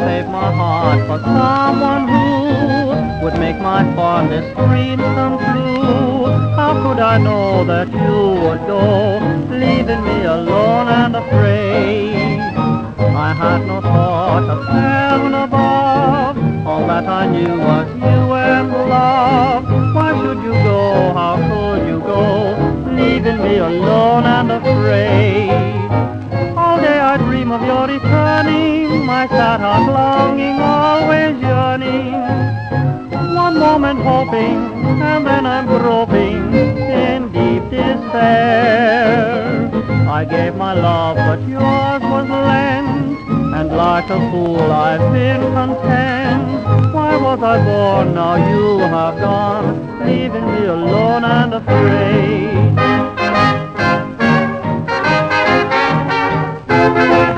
save my heart for someone who would make my fondest dreams come true. How could I know that you would go, leaving me alone and afraid? I had no thought of heaven above. All that I knew was you and love. Why should you go? How could you go, leaving me alone and afraid? All day I dream of your returning, my sad heart longing, always yearning. One moment hoping, and then I'm groping in deep despair. I gave my love, but yours was lent, and like a fool I've been content. Why was I born? Now you have gone, leaving me alone and afraid.